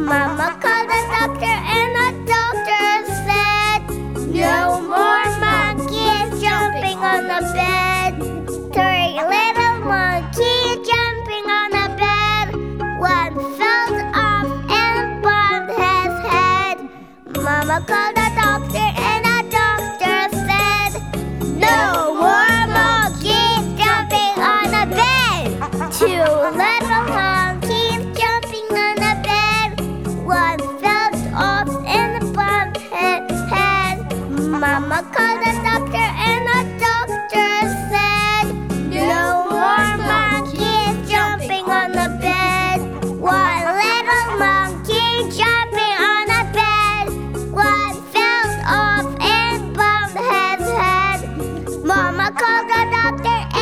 Mama called the doctor and the doctor said, "No more monkeys jumping on the bed." Three little monkeys jumping on the bed. One fell off and bumped his head. Mama called the doctor and the doctor said, "No more monkeys jumping on the bed." Two little monkeys jumping on the bed. One fell off and bumped his head. Mama called the doctor and the doctor said, "No more monkeys jumping on the bed." One little monkey jumping on the bed. One fell off and bumped his head. Mama called the doctor